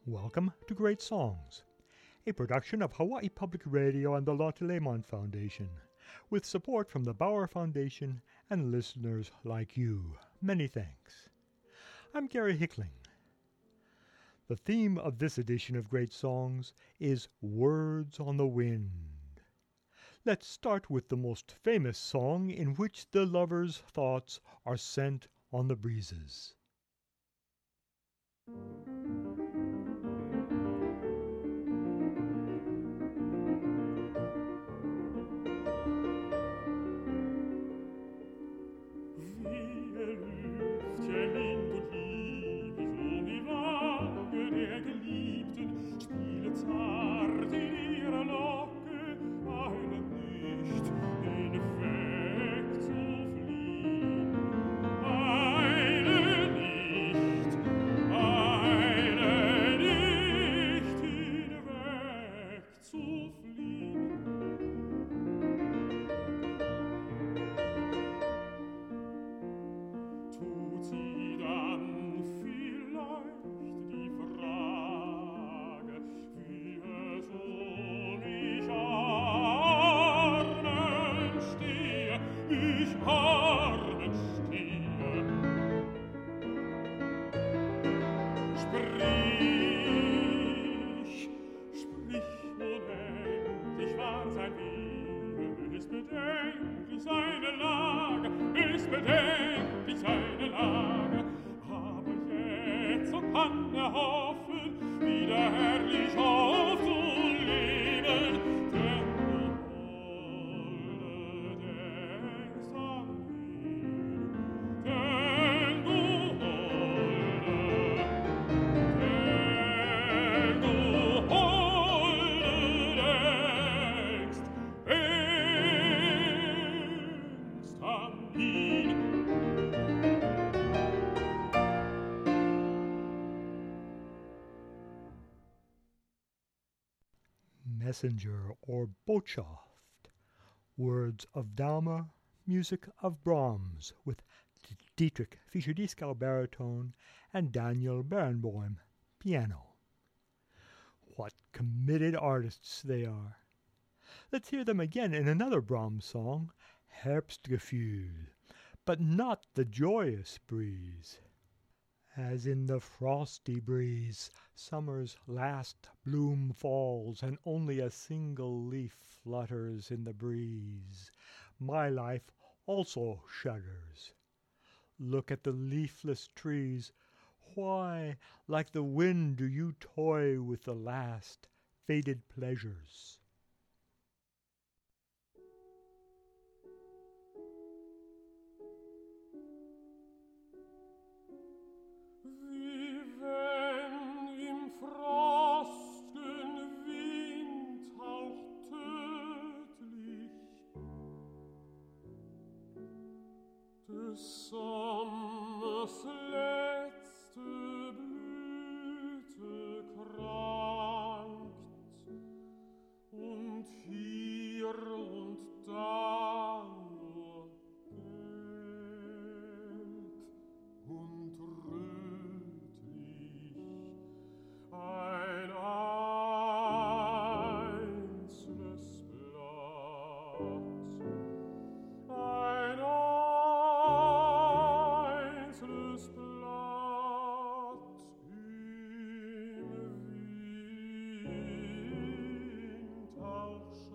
Welcome to Great Songs, a production of Hawaii Public Radio and the Lotte Lehman Foundation, with support from the Bauer Foundation and listeners like you. Many thanks. I'm Gary Hickling. The theme of this edition of Great Songs is Words on the Wind. Let's start with the most famous song in which the lover's thoughts are sent on the breezes. Messenger or Botschaft, words of Daumer, music of Brahms, with Dietrich Fischer-Dieskau baritone and Daniel Barenboim piano. What committed artists they are! Let's hear them again in another Brahms song, Herbstgefühl, but not the joyous breeze. As in the frosty breeze, summer's last bloom falls, and only a single leaf flutters in the breeze, my life also shudders. Look at the leafless trees. Why, like the wind, do you toy with the last faded pleasures? Sommers letzte Blüte krankt und hier und da nur gelb und rötlich ein einzelnes Blatt, ein einzelnes Blatt im Winter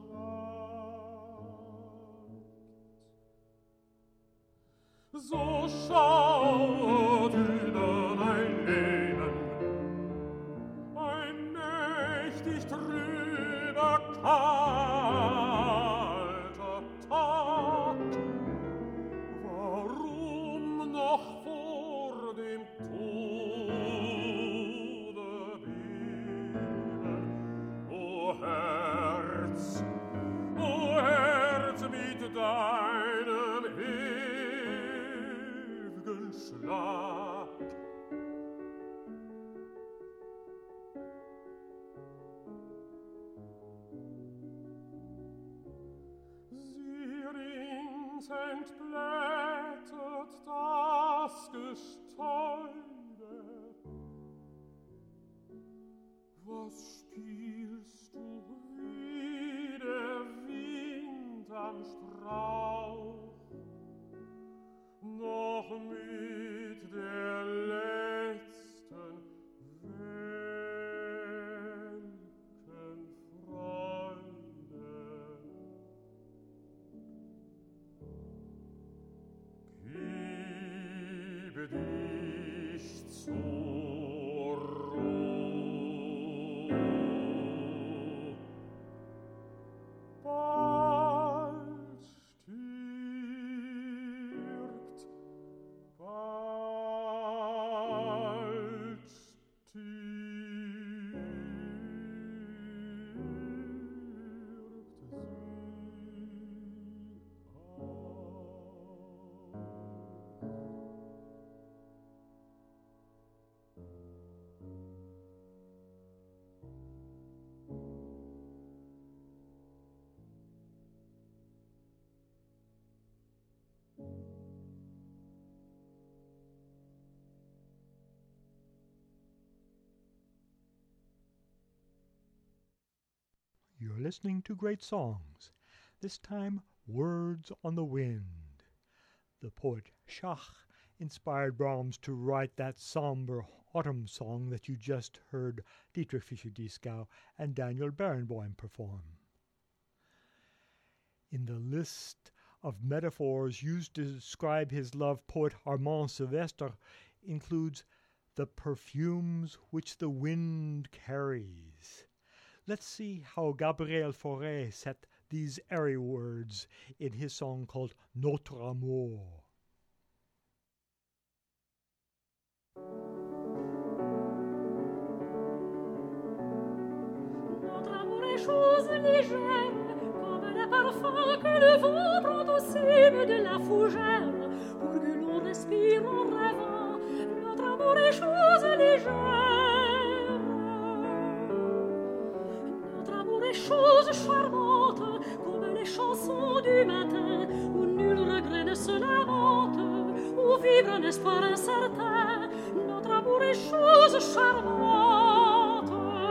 schwankt. So schaut über mein Leben ein mächtig trüber kalter Tag. Warum noch vor dem Tode beben? O Herz mit deinem ewigen Schlag. Sie rings entblättert das Gestäude Strauch noch mit der letzten welken Freude. Gebe dich zur Ruhe. Bald stirbt, bald stirbt You're listening to Great Songs, this time Words on the Wind. The poet Schach inspired Brahms to write that somber autumn song that you just heard Dietrich Fischer-Dieskau and Daniel Barenboim perform. In the list of metaphors used to describe his love, poet Armand Silvestre includes the perfumes which the wind carries. Let's see how Gabriel Fauré set these airy words in his song called Notre Amour. Notre amour est chose légère, comme le parfum que le vent prend au cime de la fougère, pour que l'on respire en rêvant. Notre amour est chose légère. Chose charmante, comme les chansons du matin, où nul regret ne se lamente, où vibre un espoir incertain. Notre amour est chose charmante.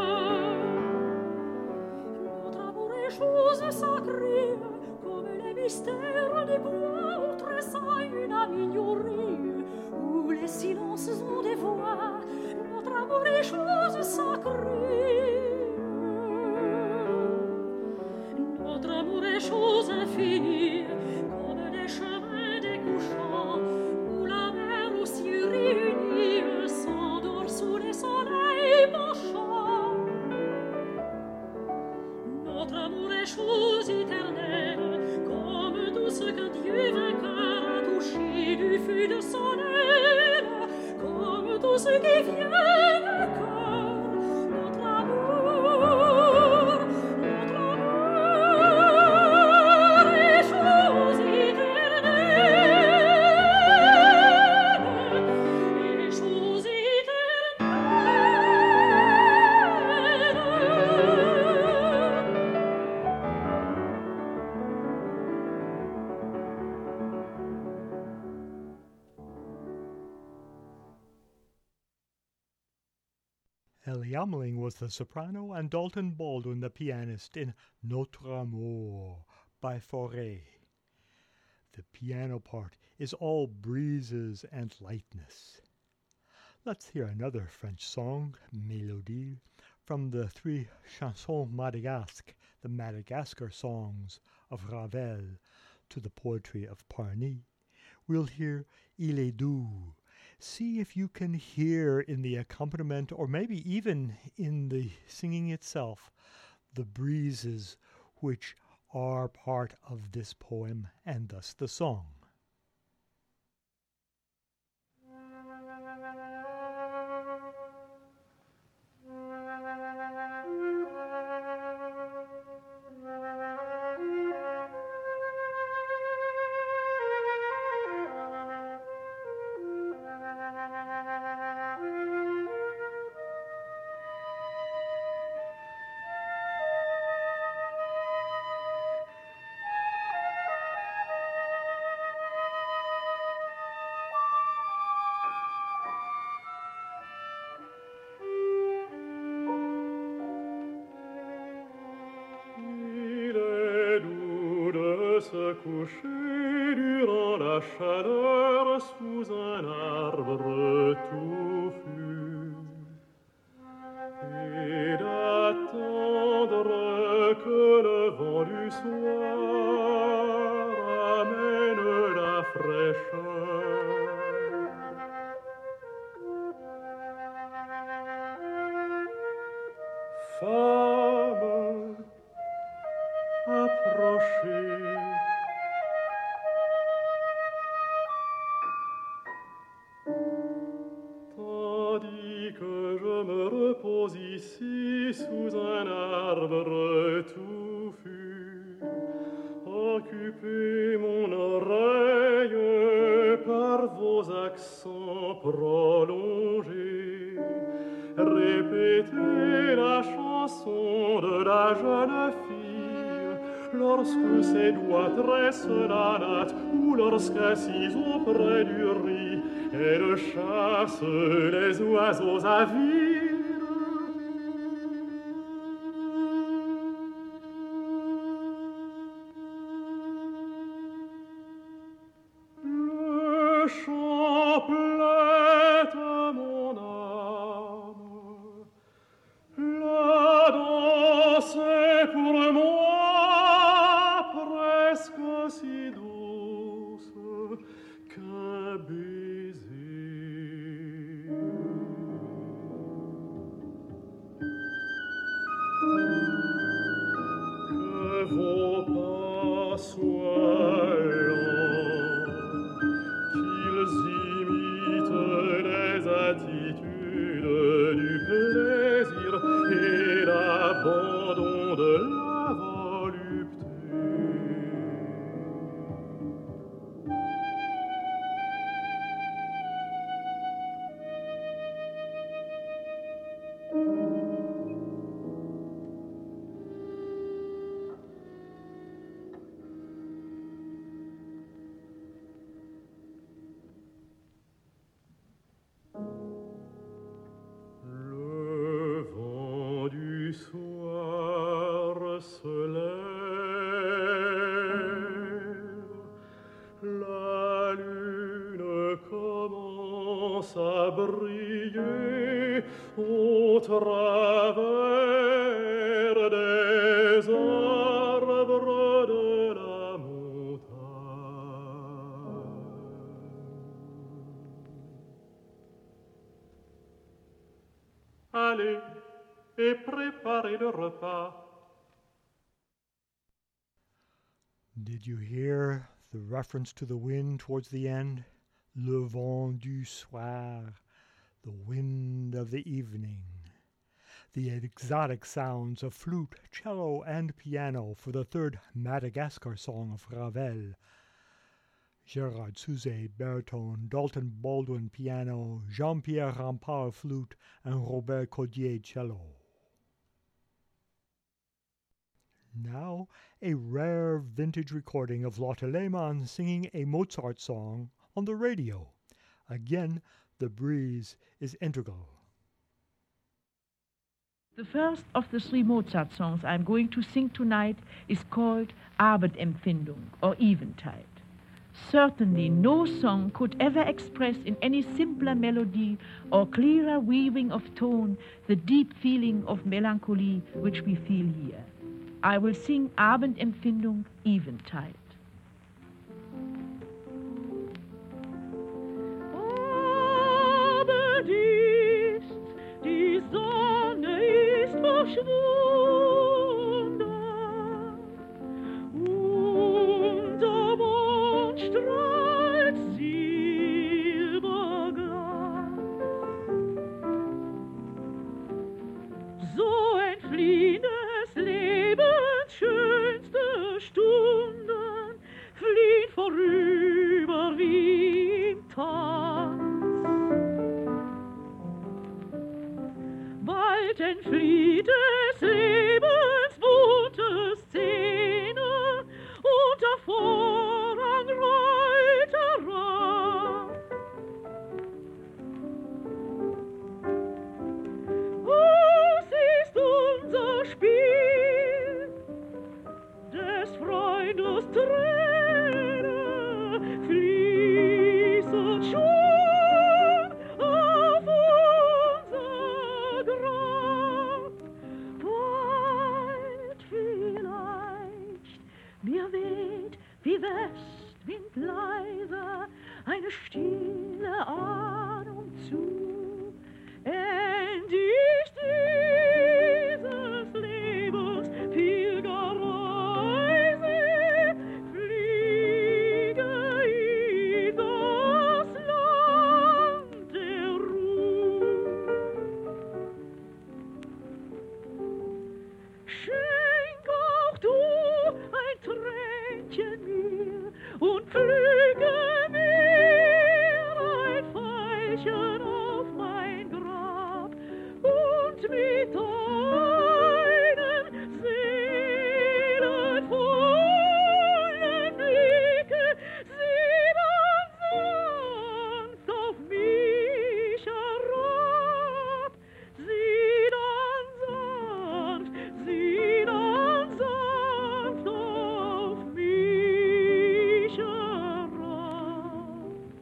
Notre amour est chose sacrée, comme les mystères des bois, où tressant une âme ignorée, où les silences ont des voix. Notre amour est chose sacrée. Notre amour est chose infinie, comme des chemins découchants, où la mer aussi réunie s'endort sous les soleils penchants. Notre amour est chose éternelle, comme tout ce qu'un Dieu vainqueur a touché du feu de son aile, comme tout ce qui vient du cœur. Notre amour, notre amour est chose éternelle, est chose Ellie Ameling was the soprano and Dalton Baldwin the pianist in Notre Amour by Fauré. The piano part is all breezes and lightness. Let's hear another French song, Mélodie, from the three Chansons Monégasques, the Madagascar songs of Ravel, to the poetry of Parny. We'll hear Il est doux. See if you can hear in the accompaniment, or maybe even in the singing itself, the breezes which are part of this poem and thus the song. se coucher durant la chaleur sous un arbre touffu et d'attendre que le vent du soir amène la fraîcheur. Femme, approchez. Tandis que je me repose ici sous un arbre touffu, occupez mon oreille par vos accents prolongés. Répétez la chanson de la jeune fille lorsque ses doigts tressent la natte ou lorsqu'assise auprès du riz, elle chasse les oiseaux avides. Le chant plaît à mon âme, la danse est pour moi presque aussi douce qu'un baiser. Que vos pas soient lents, qu'ils imitent les attitudes du plaisir et l'abandon de la volupté. Le vent du soir se lève, la lune commence à briller au travers des arbres de la montagne. Allez et préparez le repas. Did you hear the reference to the wind towards the end? Le vent du soir, the wind of the evening. The exotic sounds of flute, cello, and piano for the third Madagascar song of Ravel. Gérard Souzet, baritone, Dalton Baldwin, piano, Jean-Pierre Rampal, flute, and Robert Cordier, cello. Now, a rare vintage recording of Lotte Lehmann singing a Mozart song on the radio. Again, the breeze is integral. The first of the three Mozart songs I'm going to sing tonight is called Abendempfindung, or Eventide. Certainly no song could ever express in any simpler melody or clearer weaving of tone the deep feeling of melancholy which we feel here. I will sing Abendempfindung, Eventide. Abend ist, die Sonne ist verschwunden, und der Mond strahlt silberglanz. So entfliehen des Lebens schönste Stunden, fliehen vorüber wie im Tanz. Bald entflieht des Lebens bunte Szene, und der Vorhang rollt herab. Es ist unser Spiel, des Freundes Tränen. weht wie Westwind leise eine stille Ahnung zu. Endlich dieses Lebens Pilgerreise fliege in das Land der Ruhe. Schenk auch du ein Tränchen mir und pflüge mir ein Veilchen auf mein Grab und mit deinem seelenvollen Blicke sieh dann sanft auf mich herab, sieh dann sanft auf mich herab.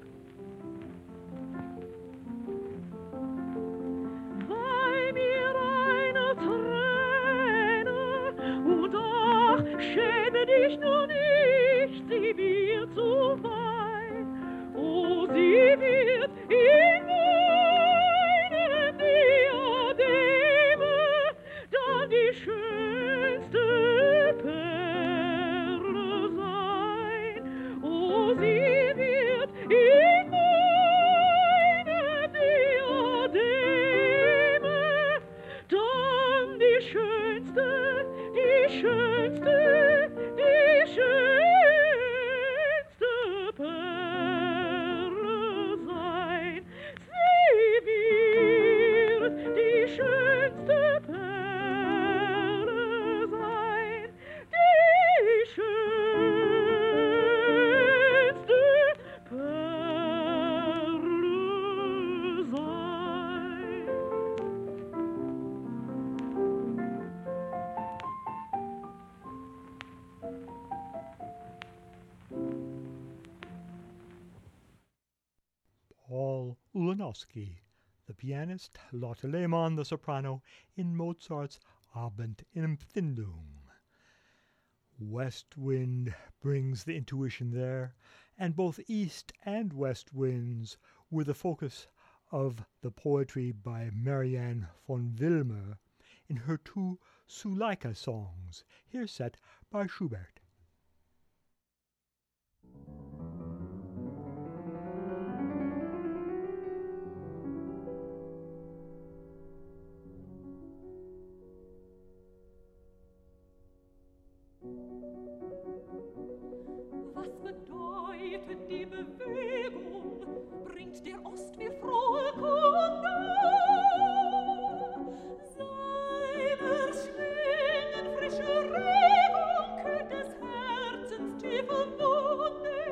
Weih mir eine Träne und ach, schäme dich nur nicht, sie wird so wein, oh, sie wird in meinem Diademe dann die schönste Perle sein, oh, sie wird in meinem Diademe dann die schönste Perle sein. Sie wird die schönste Perle sein, die schönste Perle sein. Paul Ulanowski, the pianist, Lotte Lehmann, the soprano, in Mozart's Abend in Empfindung. West wind brings the intuition there, and both east and west winds were the focus of the poetry by Marianne von Wilmer in her two Suleika songs, here set by Schubert. Was bedeutet die Bewegung? Bringt der Ost mir frohe Kunde? Seine Schwingen frische Regung kühlt des Herzens tiefe Wunde.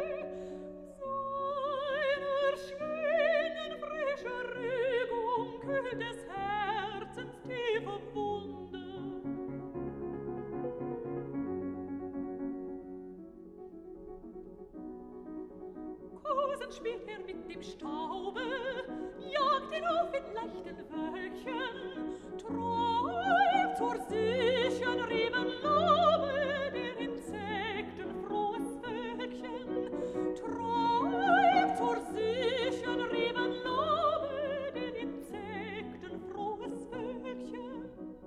Seine Schwingen frische Regung kühlt des Herzens tiefe Wunde. Kosen spielt mit dem Staube, jagt auf in leichten Wölkchen, träumt zur sichern Riebenlaube der Insekten frohes Völkchen, träumt zur sichern Riebenlaube der Insekten frohes Völkchen.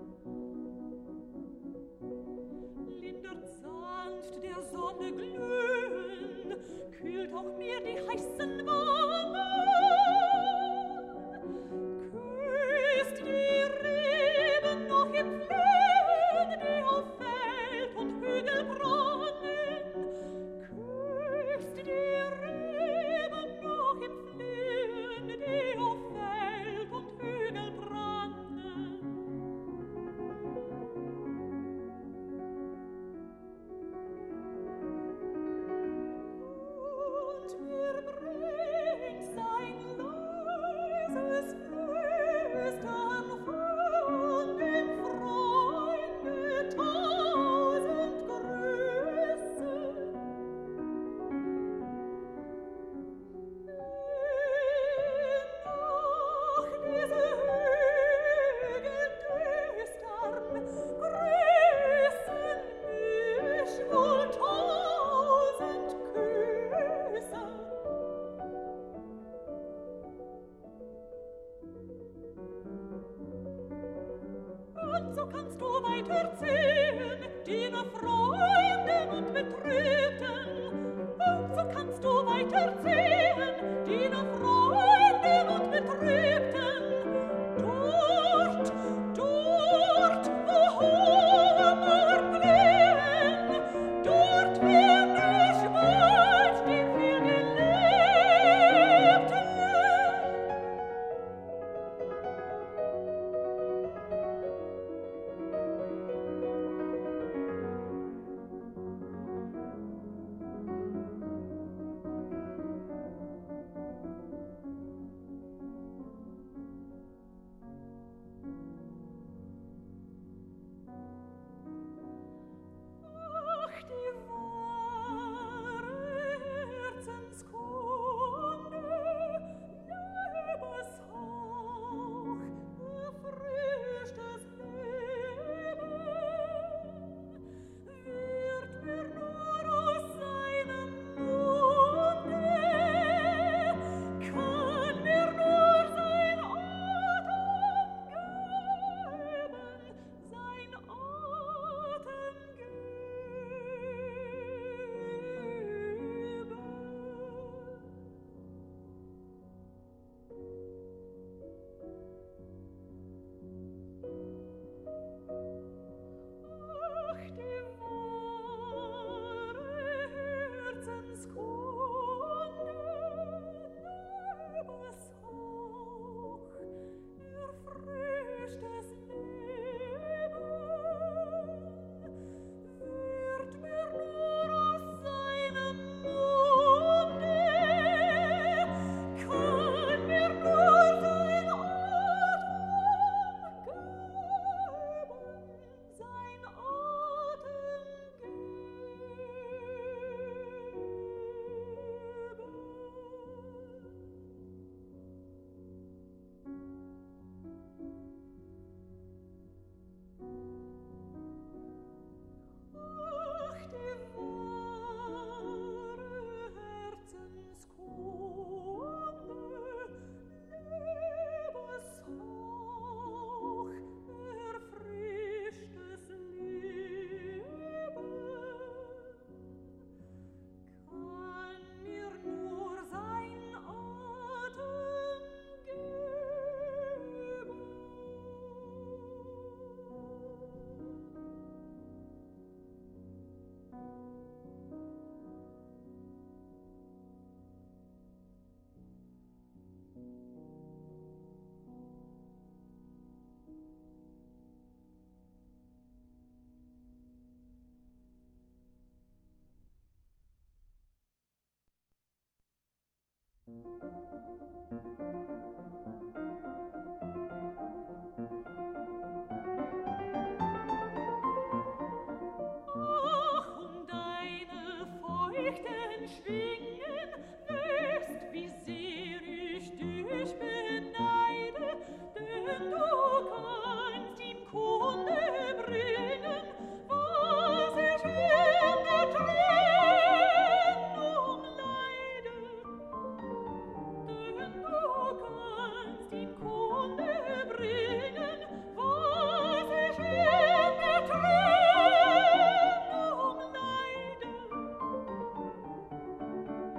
Lindert sanft der Sonne glühen, kühlt auch mir die heißen Wangen, küsst die Reben noch im Flügel kannst du weiterziehen, deiner Freunden und Betrübten. Und so kannst du weiterziehen, deiner Freunden und Betrübten. Dort, dort, wo hohe Mauern blühen, dort wird ich bald die Vielgeliebten. Ach, die wahre Herzenskunde, Lebenshauch, erfrischt das Leben, wird mir nur aus seinem Munde, kann mir nur sein Atem geben, sein Atem geben. Ach, die wahre Herzenskunde, Lebenshauch, erfrischt das Leben, wird mir nur aus seinem Munde, kann mir nur sein Atem geben, sein Atem Ach, die wahre Herzenskunde, Lebenshauch, erfrischt das Leben, kann mir nur sein Atem geben. Ach, deine feuchten Schwingen, weißt, wie sehr ich dich beneide, denn du kannst ihm Kunde bringen, was ich in der Trennung leide. Denn du kannst ihm Kunde bringen, was ich in der Trennung leide.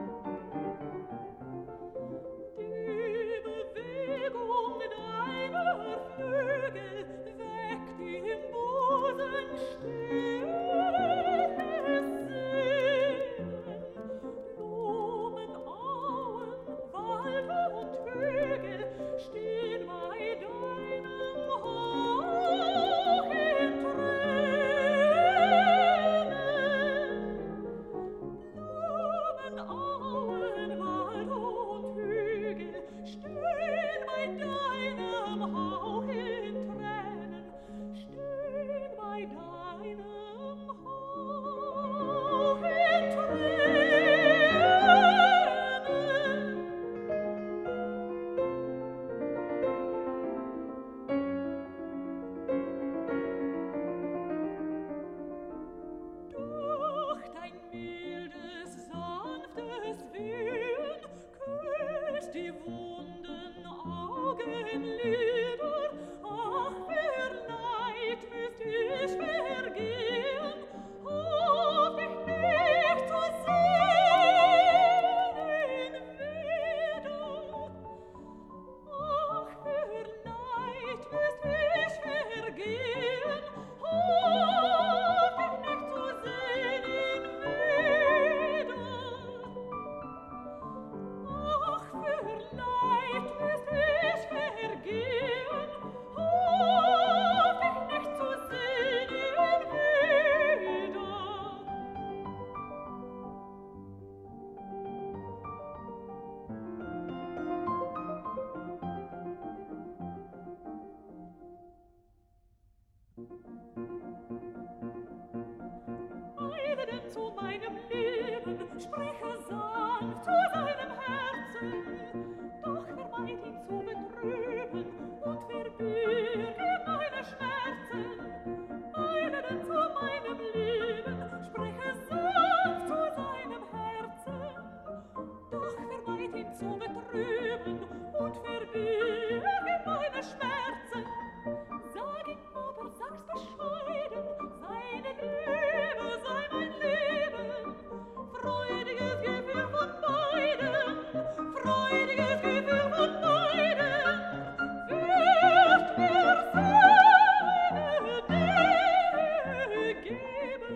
zu meinem Leben, spreche sanft zu seinem Herzen, doch vermeid ihn zu betrüben und verbirge meine Schmerzen. Eile denn zu meinem Leben, spreche sanft zu seinem Herzen, doch vermeid ihn zu betrüben und verbirge meine Schmerzen. Sag ihm aber, sag's bescheiden, seine Liebe sei mein Leben, freudiges Gefühl von beiden, freudiges Gefühl von beiden, wird mir seine Nähe geben.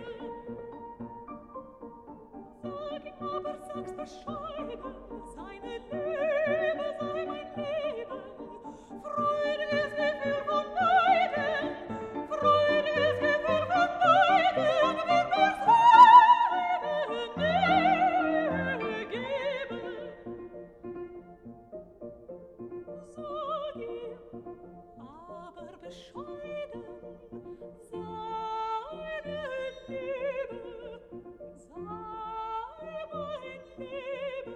Sag ihm aber, sag's bescheiden, seine Liebe sei mein Leben, freudiges Gefühl von beiden, freudiges Gefühl von beiden, wird mir seine Nähe geben. Sag ihm aber bescheiden, seine Liebe sei mein Leben,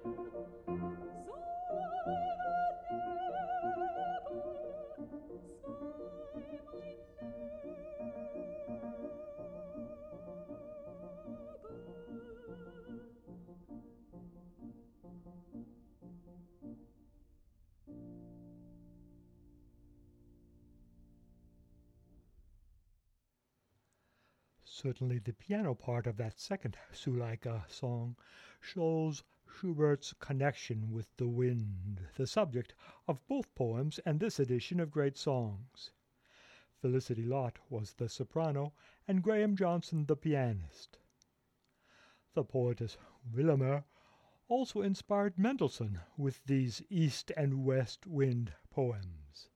Certainly the piano part of that second Suleika song shows Schubert's connection with the wind, the subject of both poems and this edition of Great Songs. Felicity Lott was the soprano and Graham Johnson the pianist. The poetess Willemer also inspired Mendelssohn with these east and west wind poems.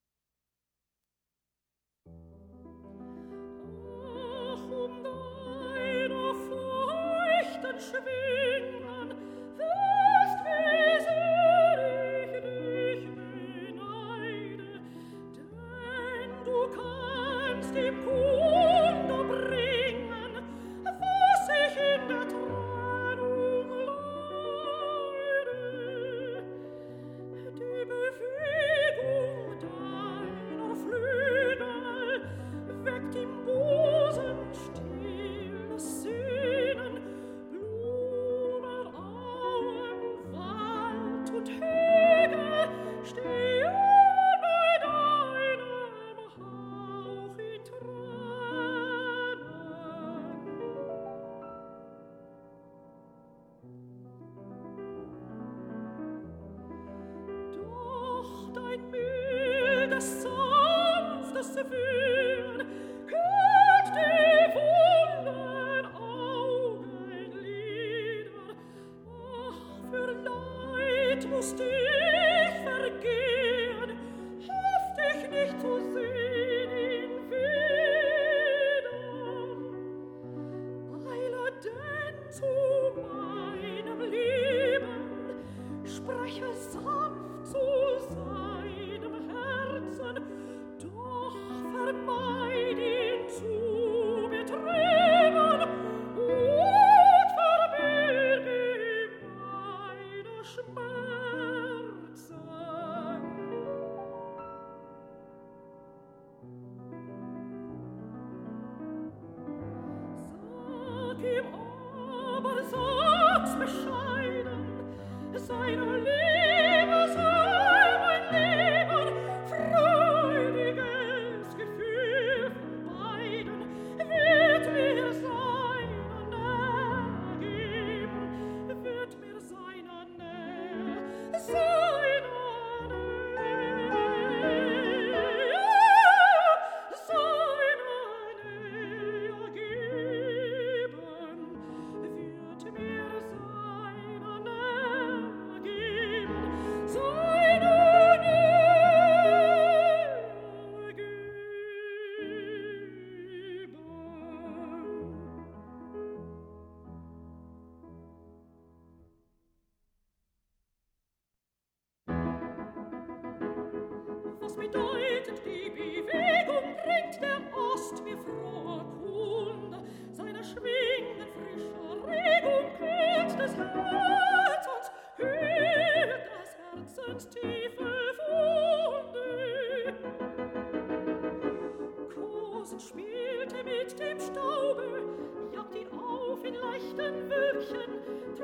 Schwingen, wirst wie sehr ich dich beneide, denn du kannst ihm Kunde bringen, was ich in der Trennung leide. Die Bewegung deiner Flügel weckt im Busen stilles Sehnen, Was bedeutet die Bewegung, bringt der Ost mir frohe Kunde, seiner schwingenden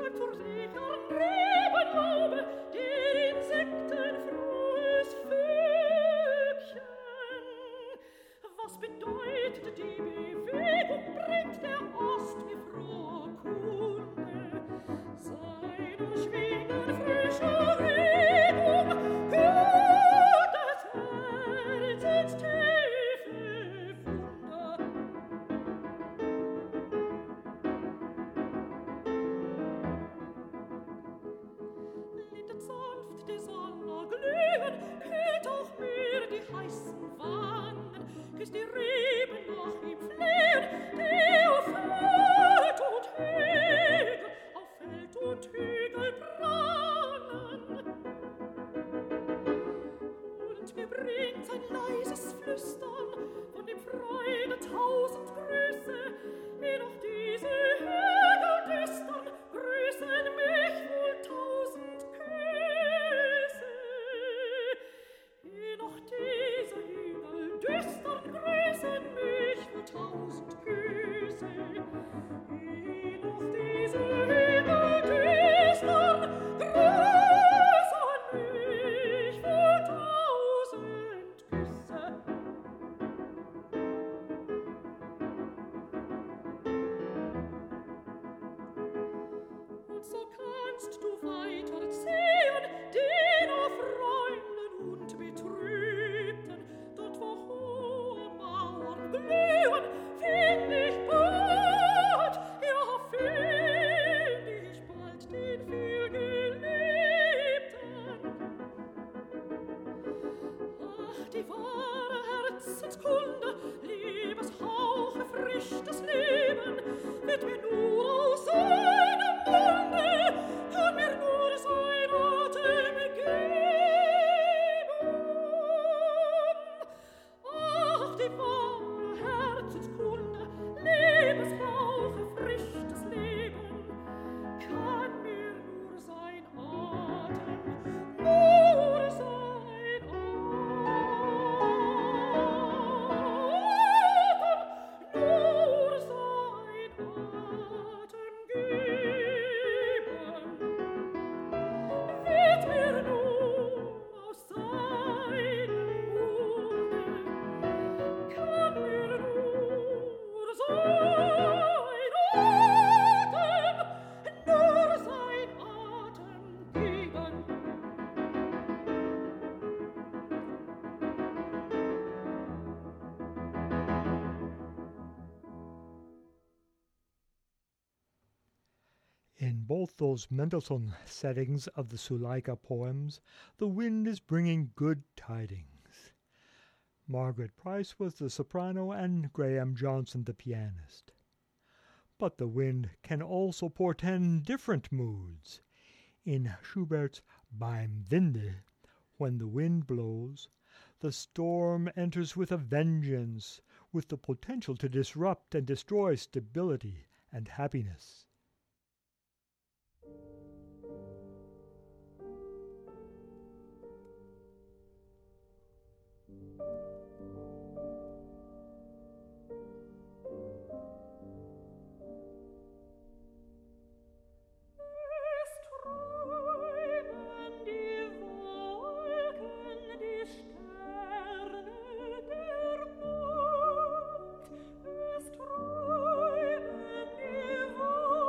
In both those Mendelssohn settings of the Suleika poems, the wind is bringing good tidings. Margaret Price was the soprano and Graham Johnson the pianist. But the wind can also portend different moods. In Schubert's Beim Winde, when the wind blows, the storm enters with a vengeance, with the potential to disrupt and destroy stability and happiness. Oh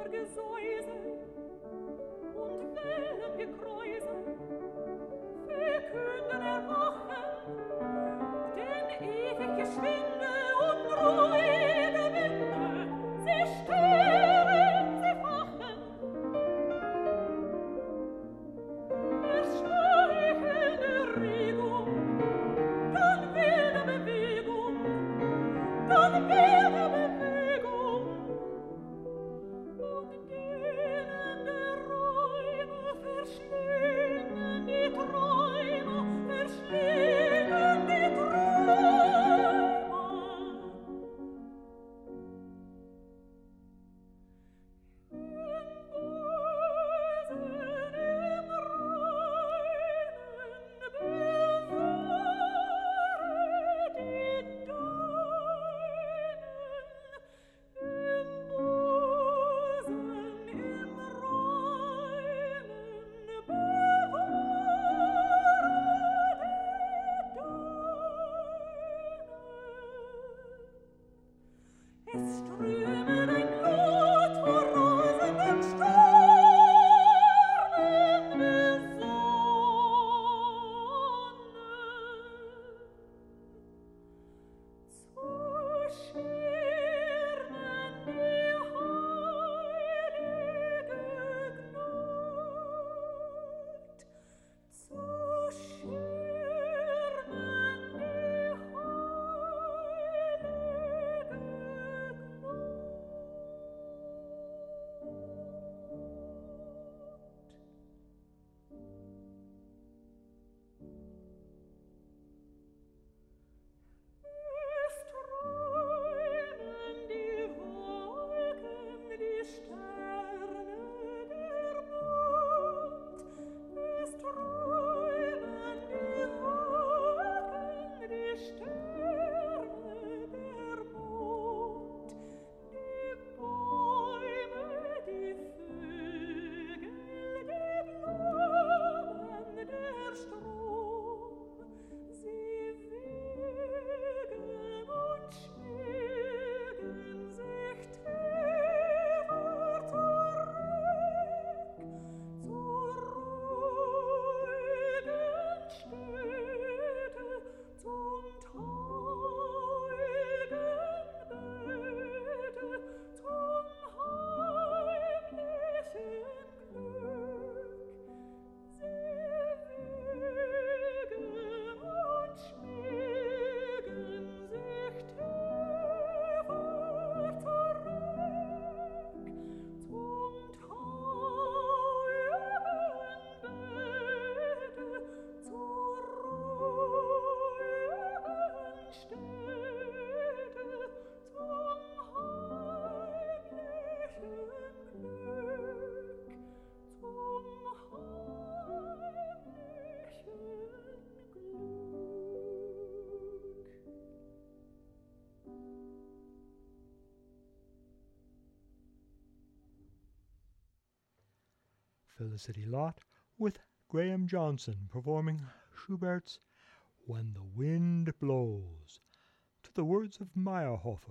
Felicity Lott with Graham Johnson performing Schubert's When the Wind Blows, to the words of Meyerhofer.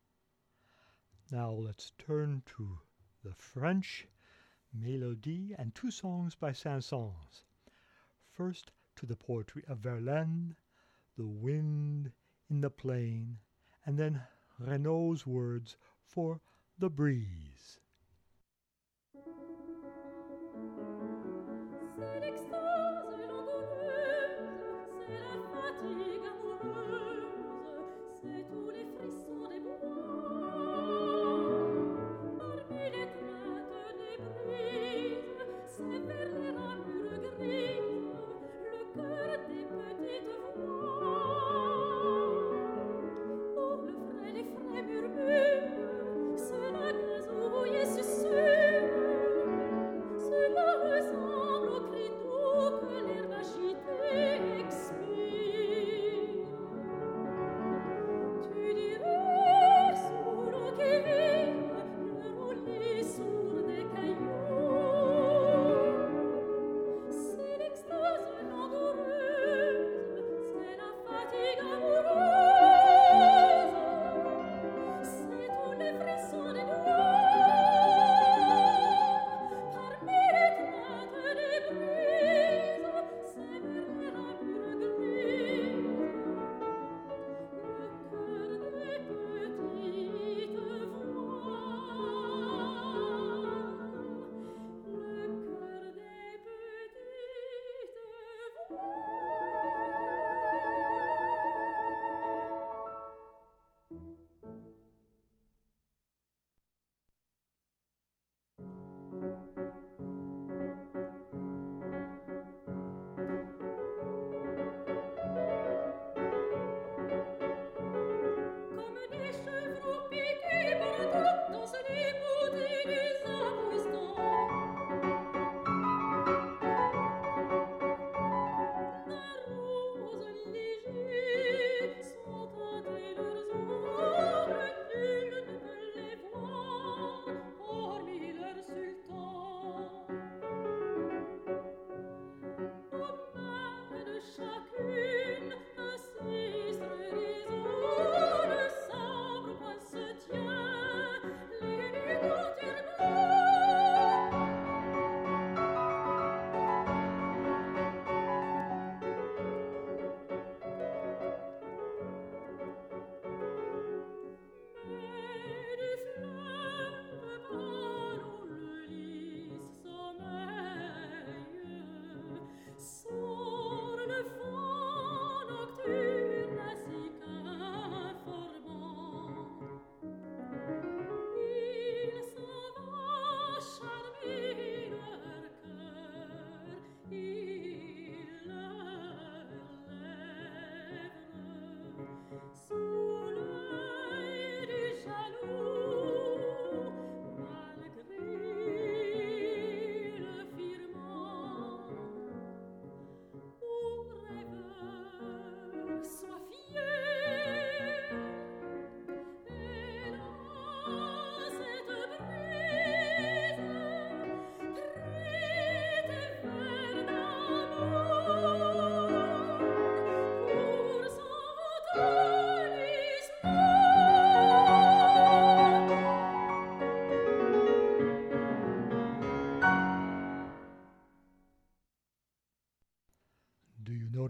Now let's turn to the French Mélodie and two songs by Saint-Saëns. First to the poetry of Verlaine, The Wind in the Plain, and then Renaud's words for The Breeze. C'est l'extase langoureuse, c'est la fatigue amoureuse, c'est tous les frissons des bois. Parmi les craintes des brises, c'est vers les ramures grises, le cœur des petites voix. Oh, les frais murmures, c'est la gazouille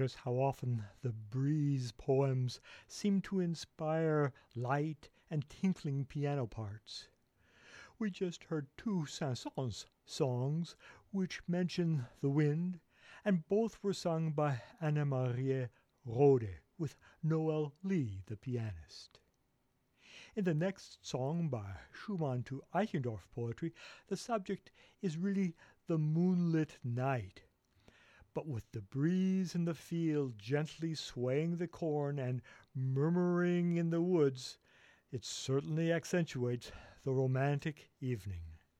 notice how often the Breeze poems seem to inspire light and tinkling piano parts. We just heard two Saint-Saëns songs which mention the wind, and both were sung by Annemarie Rode with Noel Lee, the pianist. In the next song by Schumann to Eichendorff poetry, the subject is really the moonlit night, but with the breeze in the field gently swaying the corn and murmuring in the woods, it certainly accentuates the romantic evening.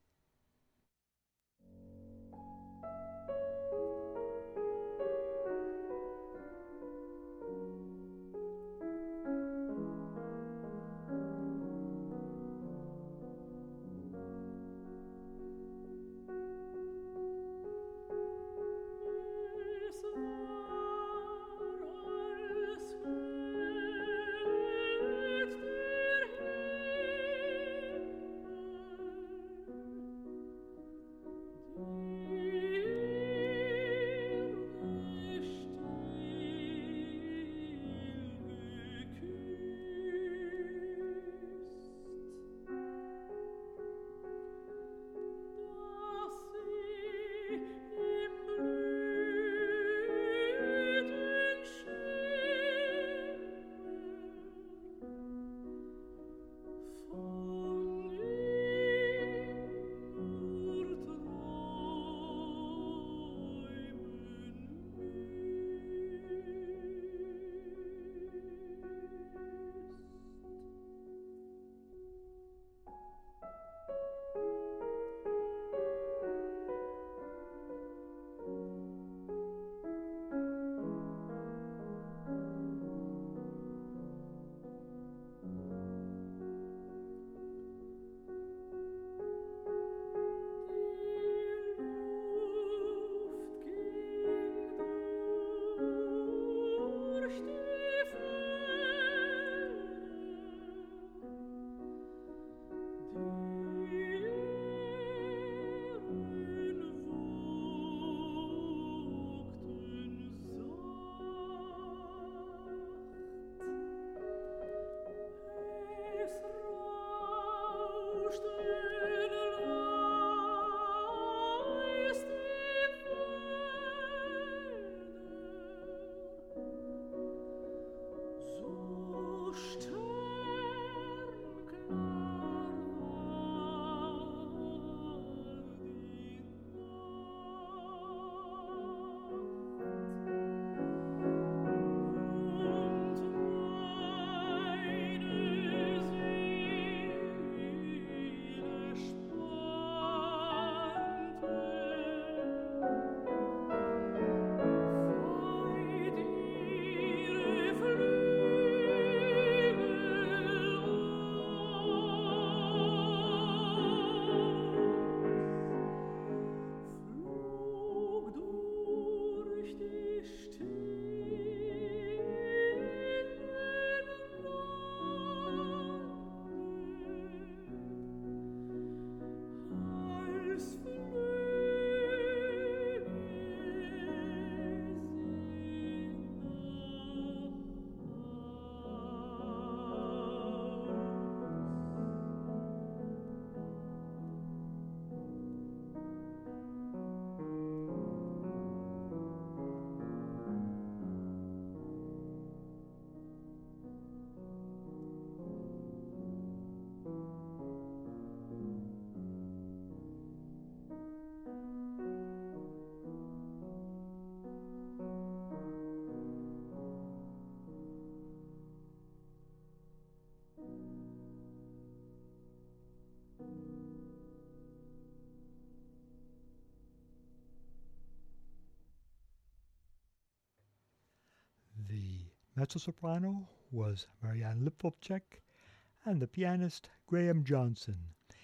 The mezzo-soprano was Marianne Lipwolczek, and the pianist Graham Johnson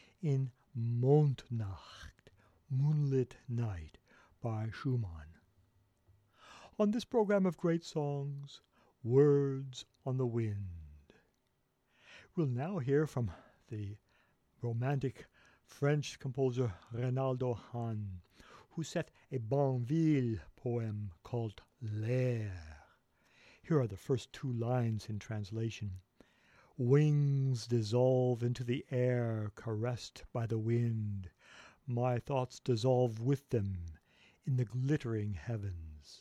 in Mondnacht, Moonlit Night, by Schumann. On this program of great songs, Words on the Wind. We'll now hear from the romantic French composer Reynaldo Hahn, who set a Banville poem called L'air. Here are the first two lines in translation. Wings dissolve into the air, caressed by the wind. My thoughts dissolve with them in the glittering heavens.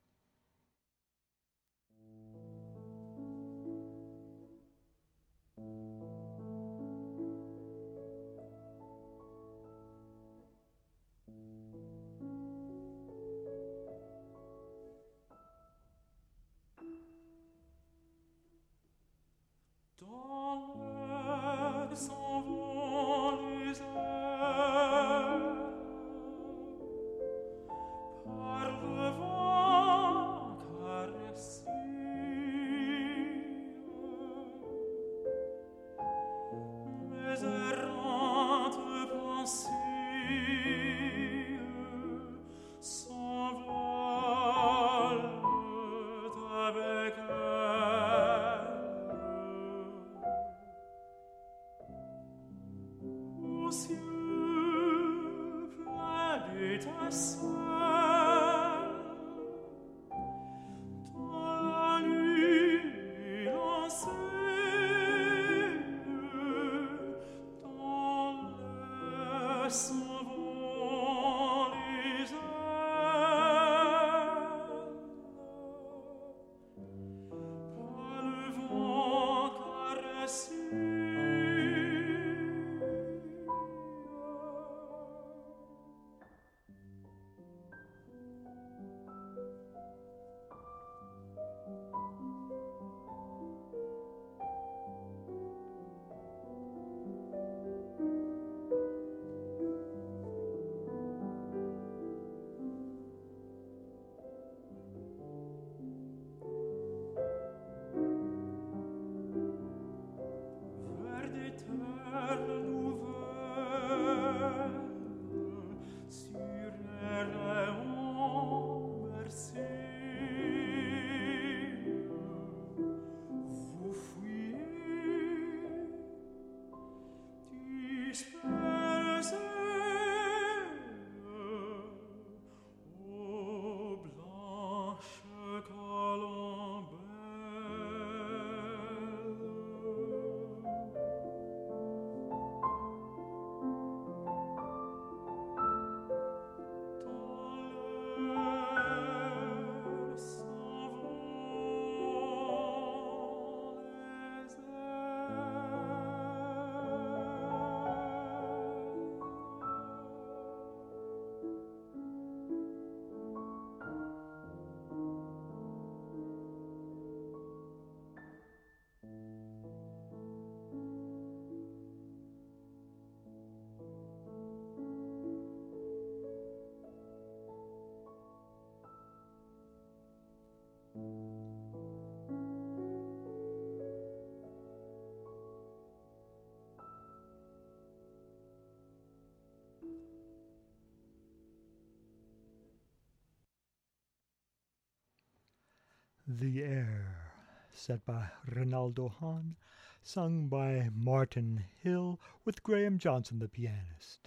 The Air, set by Rinaldo Hahn, sung by Martin Hill with Graham Johnson, the pianist.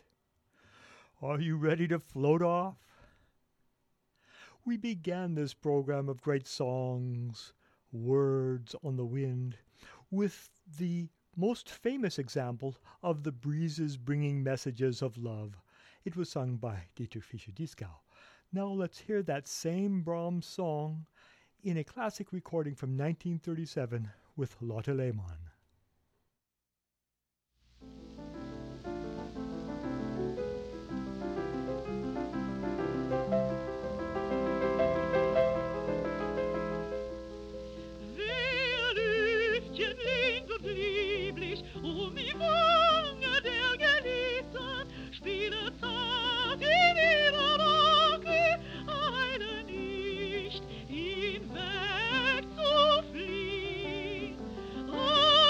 Are you ready to float off? We began this program of great songs, Words on the Wind, with the most famous example of the breezes bringing messages of love. It was sung by Dietrich Fischer-Dieskau. Now let's hear that same Brahms song in a classic recording from 1937 with Lotte Lehmann. Oh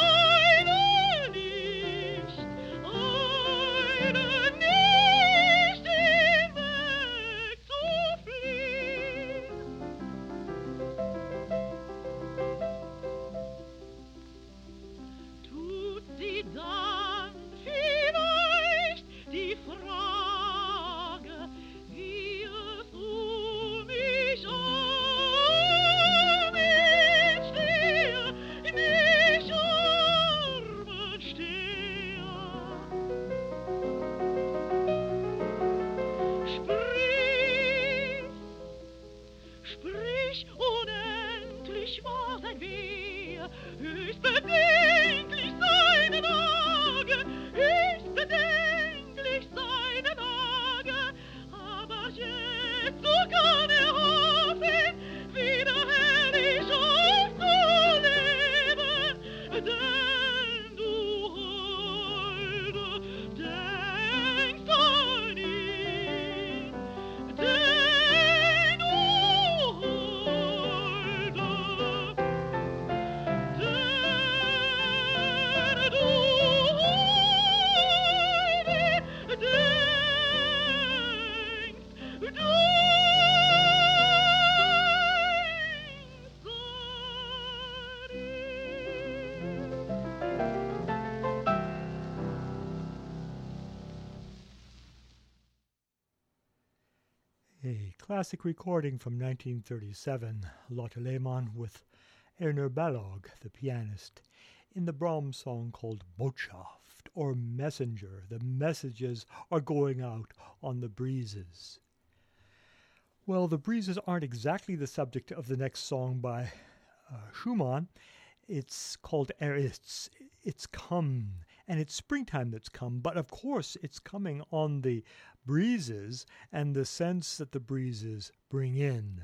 A classic recording from 1937, Lotte Lehmann with Erner Balog, the pianist, in the Brahms song called Botschaft, or Messenger. The messages are going out on the breezes. Well, the breezes aren't exactly the subject of the next song by Schumann. It's called Ist's. It's come, and it's springtime that's come, but of course it's coming on the breezes and the sense that the breezes bring in.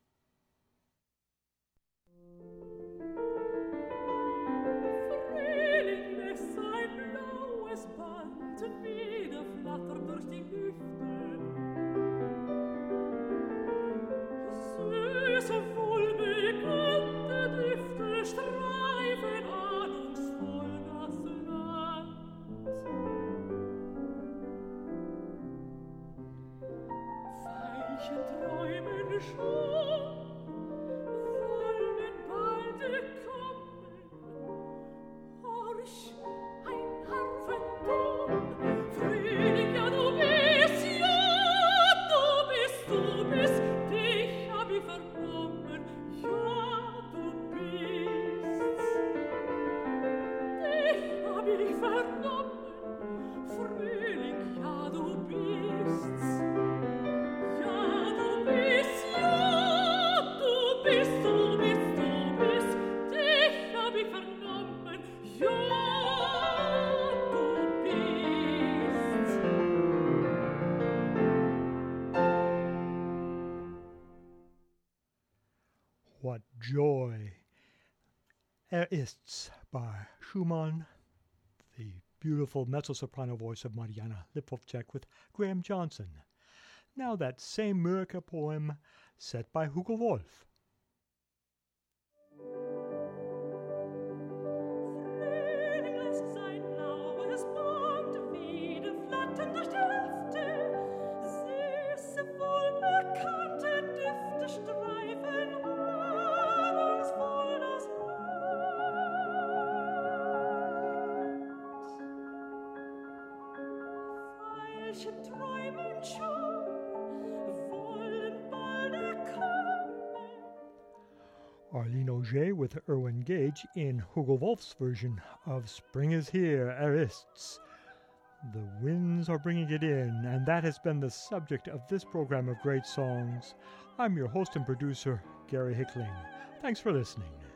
What joy! Ist's by Schumann, the beautiful mezzo-soprano voice of Mariana Lipovcek with Graham Johnson. Now that same Mörike poem set by Hugo Wolf. Arlene Auger with Irwin Gage in Hugo Wolf's version of Spring is Here, Ist's. The winds are bringing it in, and that has been the subject of this program of great songs. I'm your host and producer, Gary Hickling. Thanks for listening.